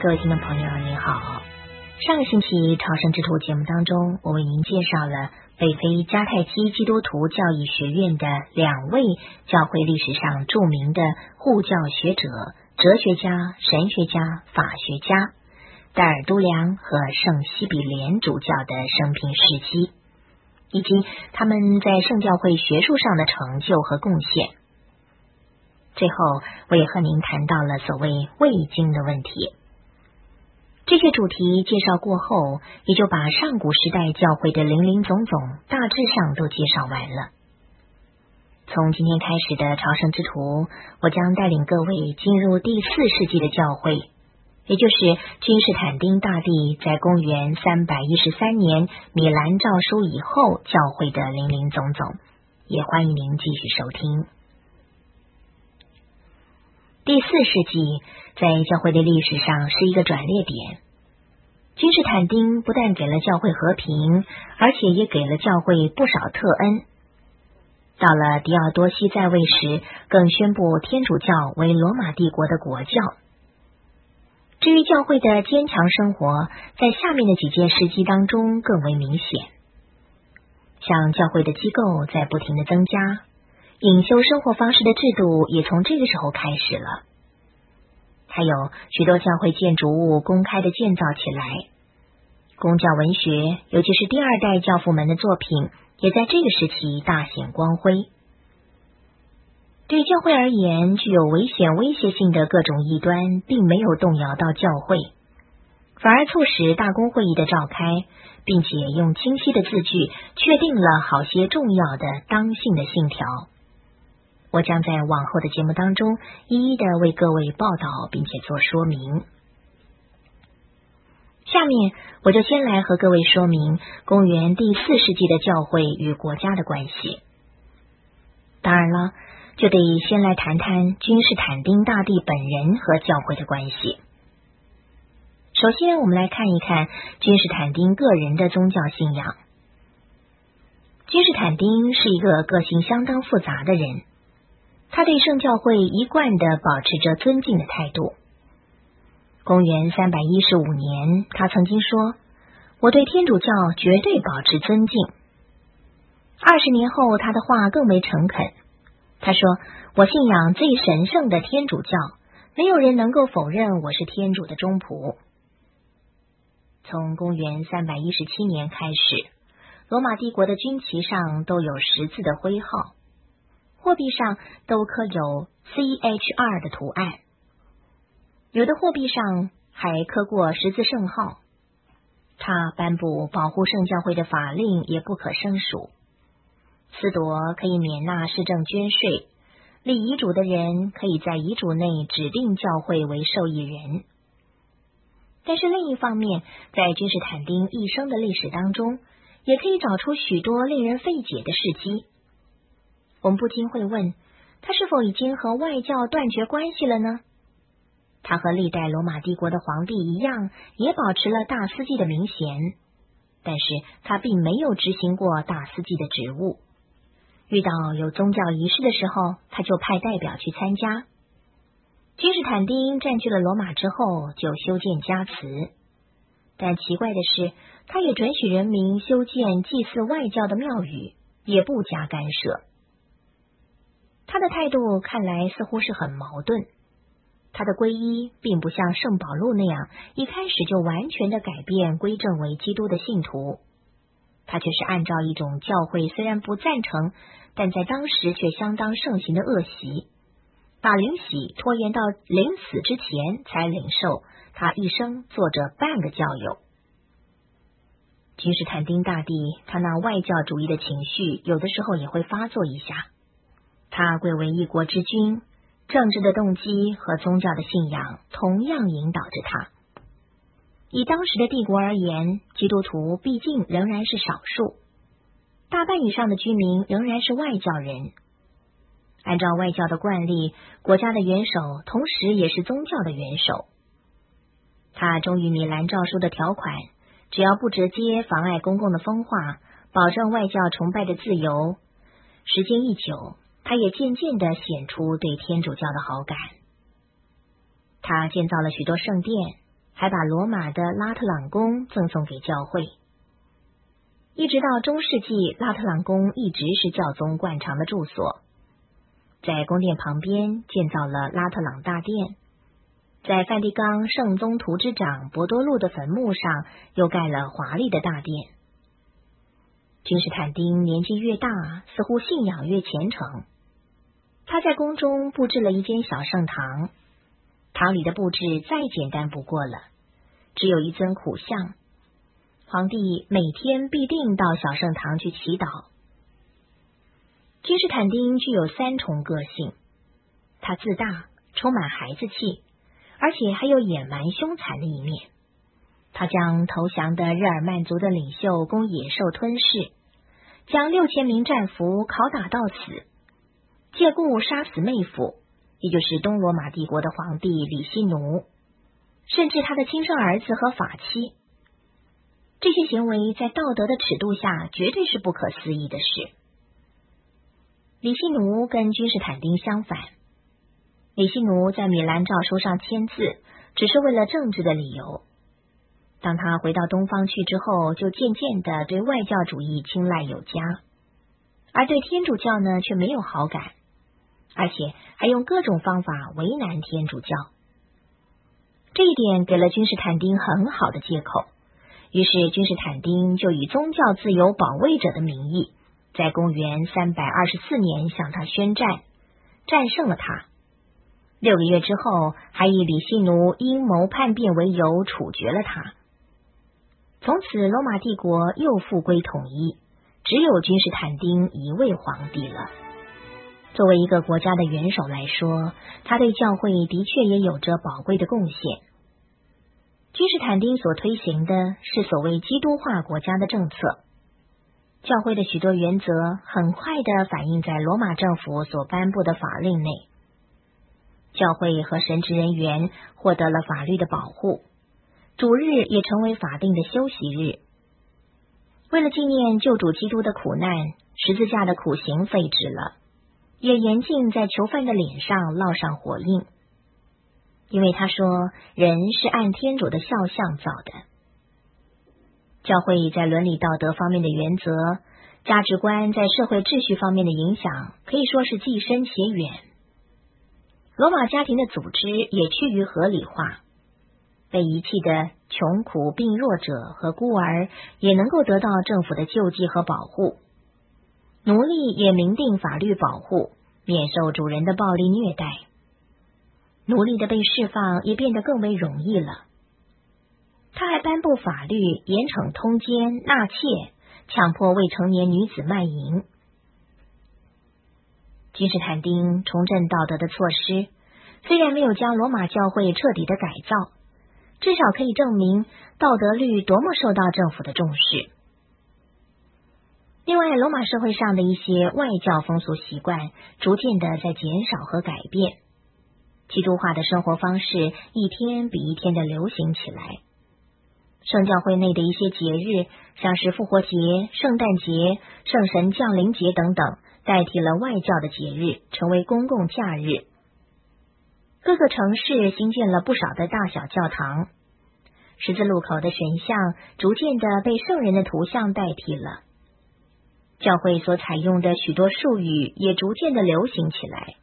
各位听众朋友您好，上个星期朝圣之途节目当中，我为您介绍了北非迦太基基督徒教义学院的2位教会历史上著名的护教学者、哲学家、神学家、法学家戴尔都良和圣西比莲主教的生平事迹，以及他们在圣教会学术上的成就和贡献。最后，我也和您谈到了所谓未经的问题。这些主题介绍过后，也就把上古时代教会的林林总总大致上都介绍完了。从今天开始的朝圣之途，我将带领各位进入第4世纪的教会，也就是君士坦丁大帝在公元313年米兰诏书以后教会的林林总总，也欢迎您继续收听。第4世纪在教会的历史上是一个转捩点。君士坦丁不但给了教会和平，而且也给了教会不少特恩。到了狄奥多西在位时，更宣布天主教为罗马帝国的国教。至于教会的坚强生活，在下面的几件事迹当中更为明显。像教会的机构在不停的增加，隐修生活方式的制度也从这个时候开始了。还有许多教会建筑物公开的建造起来，公教文学，尤其是第2代教父们的作品，也在这个时期大显光辉。对教会而言，具有危险威胁性的各种异端并没有动摇到教会，反而促使大公会议的召开，并且用清晰的字句确定了好些重要的当信的信条。我将在往后的节目当中一一的为各位报道并且做说明。下面我就先来和各位说明公元第4世纪的教会与国家的关系。当然了，就得先来谈谈君士坦丁大帝本人和教会的关系。首先我们来看一看君士坦丁个人的宗教信仰。君士坦丁是一个个性相当复杂的人，他对圣教会一贯地保持着尊敬的态度。公元315年，他曾经说：“我对天主教绝对保持尊敬。”20年后，他的话更为诚恳。他说：“我信仰最神圣的天主教，没有人能够否认我是天主的忠仆。”从公元317年开始，罗马帝国的军旗上都有十字的徽号，货币上都刻有 CHR 的图案，有的货币上还刻过十字圣号。他颁布保护圣教会的法令也不可胜数。司铎可以免纳市政捐税，立遗嘱的人可以在遗嘱内指定教会为受益人。但是另一方面，在君士坦丁一生的历史当中，也可以找出许多令人费解的事迹。我们不禁会问，他是否已经和外教断绝关系了呢？他和历代罗马帝国的皇帝一样，也保持了大司祭的名衔，但是他并没有执行过大司祭的职务。遇到有宗教仪式的时候，他就派代表去参加。君士坦丁占据了罗马之后，就修建加祠，但奇怪的是，他也准许人民修建祭祀外教的庙宇，也不加干涉。他的态度看来似乎是很矛盾。他的皈依并不像圣保禄那样一开始就完全的改变归正为基督的信徒，他却是按照一种教会虽然不赞成，但在当时却相当盛行的恶习，把领洗拖延到临死之前才领受，他一生做着半个教友。君士坦丁大帝他那外教主义的情绪有的时候也会发作一下。他贵为一国之君，政治的动机和宗教的信仰同样引导着他。以当时的帝国而言，基督徒毕竟仍然是少数，大半以上的居民仍然是外教人。按照外教的惯例，国家的元首同时也是宗教的元首。他忠于米兰诏书的条款，只要不直接妨碍公共的风化，保证外教崇拜的自由。时间一久，他也渐渐地显出对天主教的好感。他建造了许多圣殿， 还把罗马的拉特朗宫赠送给教会。一直到中世纪，拉特朗宫一直是教宗惯常的住所。在宫殿旁边建造了拉特朗大殿，在梵蒂冈圣宗徒之长博多禄的坟墓上又盖了华丽的大殿。君士坦丁年纪越大，似乎信仰越虔诚。他在宫中布置了一间小圣堂，堂里的布置再简单不过了，只有一尊苦像。皇帝每天必定到小圣堂去祈祷。君士坦丁具有三重个性，他自大，充满孩子气，而且还有野蛮凶残的一面。他将投降的日耳曼族的领袖供野兽吞噬，将6000名战俘拷打到死，借故杀死妹夫，也就是东罗马帝国的皇帝李希奴，甚至他的亲生儿子和法妻。这些行为在道德的尺度下绝对是不可思议的事。李希奴跟君士坦丁相反，李希奴在米兰诏书上签字，只是为了政治的理由。当他回到东方去之后，就渐渐的对外教主义青睐有加，而对天主教呢却没有好感，而且还用各种方法为难天主教。这一点给了君士坦丁很好的借口，于是君士坦丁就以宗教自由保卫者的名义，在公元324年向他宣战，战胜了他。6个月之后，还以李希奴阴谋叛变为由处决了他。从此罗马帝国又复归统一，只有君士坦丁一位皇帝了。作为一个国家的元首来说，他对教会的确也有着宝贵的贡献。君士坦丁所推行的是所谓基督化国家的政策，教会的许多原则很快地反映在罗马政府所颁布的法令内。教会和神职人员获得了法律的保护，主日也成为法定的休息日。为了纪念救主基督的苦难，十字架的苦刑废止了，也严禁在囚犯的脸上烙上火印，因为他说人是按天主的肖像造的。教会在伦理道德方面的原则、价值观在社会秩序方面的影响可以说是既深且远。罗马家庭的组织也趋于合理化，被遗弃的穷苦病弱者和孤儿也能够得到政府的救济和保护，奴隶也明定法律保护，免受主人的暴力虐待。奴隶的被释放也变得更为容易了。他还颁布法律，严惩通奸、纳妾，强迫未成年女子卖淫。君士坦丁重振道德的措施，虽然没有将罗马教会彻底的改造，至少可以证明道德律多么受到政府的重视。另外，罗马社会上的一些外教风俗习惯逐渐的在减少和改变，基督化的生活方式一天比一天的流行起来。圣教会内的一些节日，像是复活节、圣诞节、圣神降临节等等，代替了外教的节日，成为公共假日。各个城市新建了不少的大小教堂，十字路口的神像逐渐的被圣人的图像代替了。教会所采用的许多术语也逐渐的流行起来。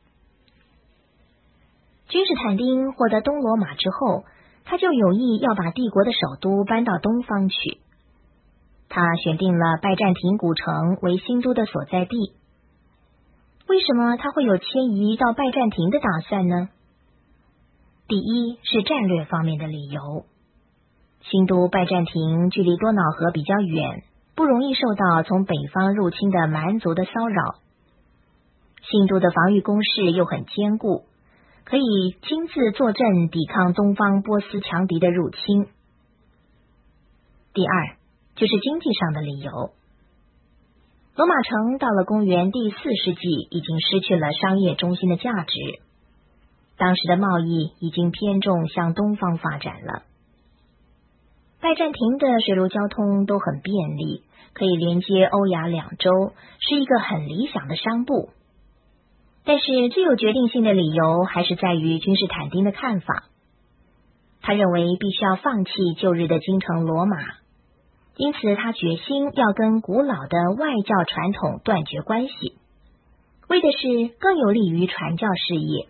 君士坦丁获得东罗马之后，他就有意要把帝国的首都搬到东方去。他选定了拜占庭古城为新都的所在地。为什么他会有迁移到拜占庭的打算呢？第一是战略方面的理由。新都拜占庭距离多瑙河比较远，不容易受到从北方入侵的蛮族的骚扰。新都的防御工事又很坚固，可以亲自坐镇抵抗东方波斯强敌的入侵。第二就是经济上的理由。罗马城到了公元第4世纪已经失去了商业中心的价值，当时的贸易已经偏重向东方发展了。拜占庭的水陆交通都很便利，可以连接欧亚两洲，是一个很理想的商埠。但是最有决定性的理由还是在于君士坦丁的看法。 他认为必须要放弃旧日的京城罗马，因此他决心要跟古老的外教传统断绝关系，为的是更有利于传教事业。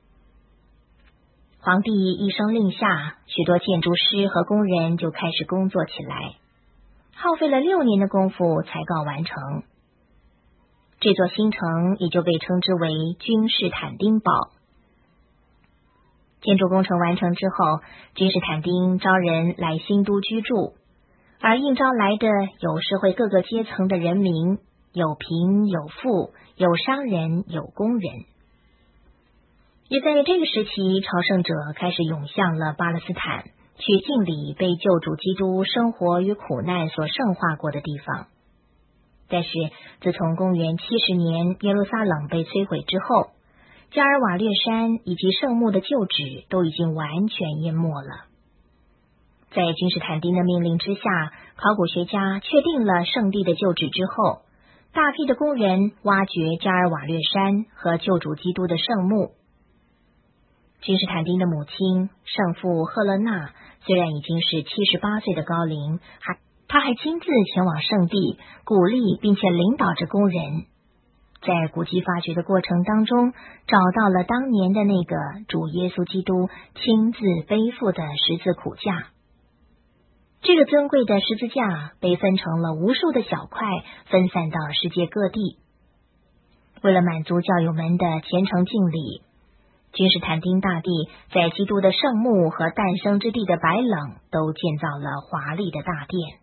皇帝一声令下，许多建筑师和工人就开始工作起来，耗费了6年的功夫才告完成。这座新城也就被称之为君士坦丁堡。建筑工程完成之后，君士坦丁招人来新都居住，而应招来的有社会各个阶层的人民，有贫有富，有商人有工人。也在这个时期，朝圣者开始涌向了巴勒斯坦，去敬礼被救主基督生活与苦难所圣化过的地方。但是自从公元70年耶路撒冷被摧毁之后，加尔瓦略山以及圣墓的旧址都已经完全淹没了。在君士坦丁的命令之下，考古学家确定了圣地的旧址之后，大批的工人挖掘加尔瓦略山和救主基督的圣墓。君士坦丁的母亲圣父赫勒纳虽然已经是78岁的高龄，他还亲自前往圣地，鼓励并且领导着工人，在古迹发掘的过程当中，找到了当年的那个主耶稣基督亲自背负的十字苦架。这个尊贵的十字架被分成了无数的小块，分散到世界各地。为了满足教友们的虔诚敬礼，君士坦丁大帝在基督的圣墓和诞生之地的白冷都建造了华丽的大殿。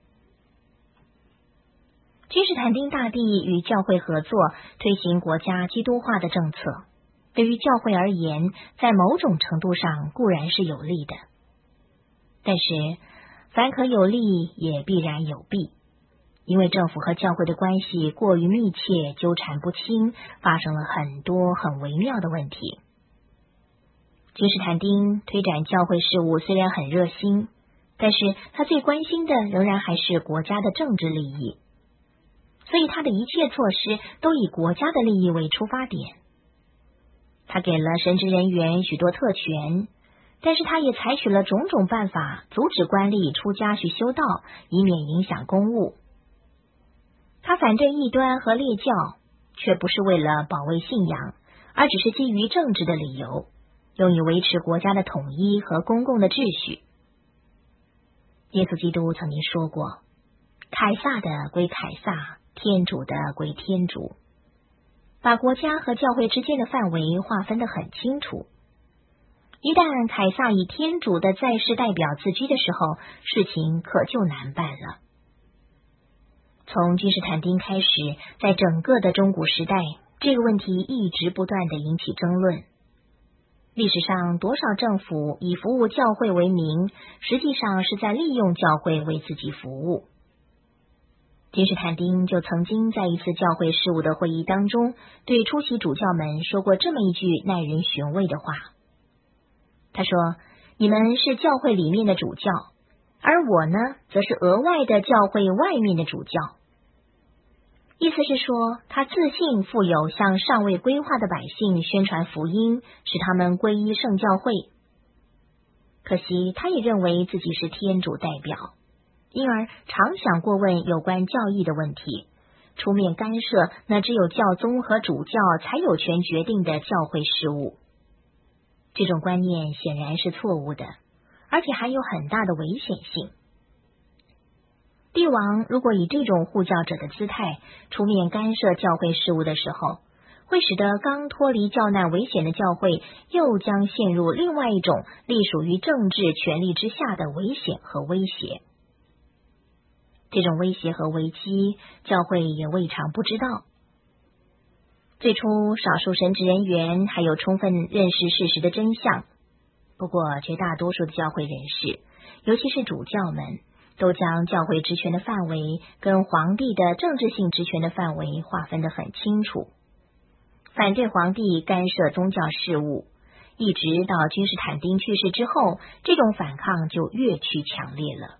君士坦丁大帝与教会合作，推行国家基督化的政策，对于教会而言，在某种程度上固然是有利的。但是凡可有利，也必然有弊，因为政府和教会的关系过于密切，纠缠不清，发生了很多很微妙的问题。君士坦丁推展教会事务虽然很热心，但是他最关心的仍然还是国家的政治利益，所以他的一切措施都以国家的利益为出发点。他给了神职人员许多特权，但是他也采取了种种办法阻止官吏出家去修道，以免影响公务。他反对异端和列教，却不是为了保卫信仰，而只是基于政治的理由，用以维持国家的统一和公共的秩序。耶稣基督曾经说过，凯撒的归凯撒，天主的归天主，把国家和教会之间的范围划分得很清楚。一旦凯撒以天主的在世代表自居的时候，事情可就难办了。从君士坦丁开始，在整个的中古时代，这个问题一直不断地引起争论。历史上多少政府以服务教会为名，实际上是在利用教会为自己服务。君士坦丁就曾经在一次教会事务的会议当中，对出席主教们说过这么一句耐人寻味的话。他说，你们是教会里面的主教，而我呢，则是额外的教会外面的主教。意思是说，他自信负有向尚未归化的百姓宣传福音，使他们归依圣教会。可惜他也认为自己是天主代表，因而常想过问有关教义的问题，出面干涉那只有教宗和主教才有权决定的教会事务。这种观念显然是错误的，而且还有很大的危险性。帝王如果以这种护教者的姿态出面干涉教会事务的时候，会使得刚脱离教难危险的教会又将陷入另外一种隶属于政治权力之下的危险和威胁。这种威胁和危机，教会也未尝不知道。最初，少数神职人员还有充分认识事实的真相，不过绝大多数的教会人士，尤其是主教们，都将教会职权的范围跟皇帝的政治性职权的范围划分得很清楚，反对皇帝干涉宗教事务，一直到君士坦丁去世之后，这种反抗就越趋强烈了。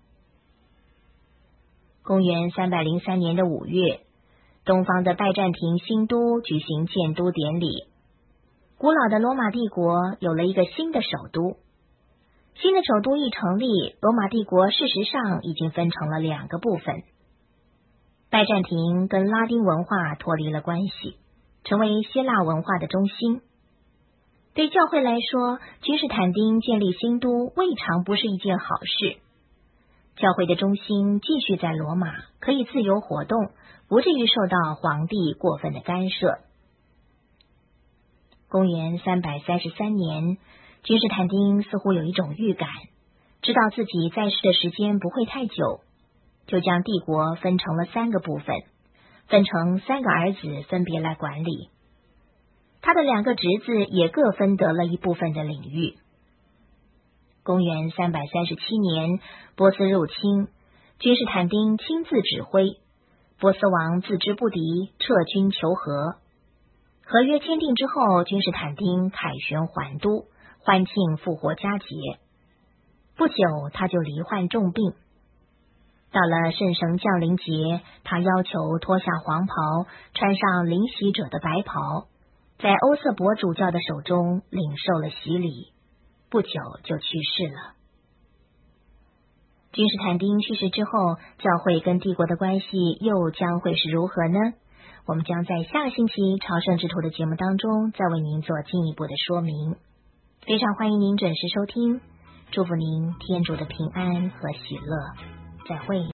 公元303年的5月，东方的拜占庭新都举行建都典礼，古老的罗马帝国有了一个新的首都。 新的首都一成立，罗马帝国事实上已经分成了2个部分。拜占庭跟拉丁文化脱离了关系，成为希腊文化的中心。对教会来说，君士坦丁建立新都未尝不是一件好事。教会的中心继续在罗马，可以自由活动，不至于受到皇帝过分的干涉。公元333年，君士坦丁似乎有一种预感，知道自己在世的时间不会太久，就将帝国分成了3个部分，分成3个儿子分别来管理。他的2个侄子也各分得了一部分的领域。公元337年，波斯入侵，君士坦丁亲自指挥，波斯王自知不敌，撤军求和。合约签订之后，君士坦丁凯旋还都，欢庆复活佳节。不久，他就罹患重病。到了圣神降临节，他要求脱下黄袍，穿上领洗者的白袍，在欧瑟伯主教的手中领受了洗礼，不久就去世了。君士坦丁去世之后，教会跟帝国的关系又将会是如何呢？我们将在下个星期朝圣之途的节目当中再为您做进一步的说明。非常欢迎您准时收听，祝福您天主的平安和喜乐。再会。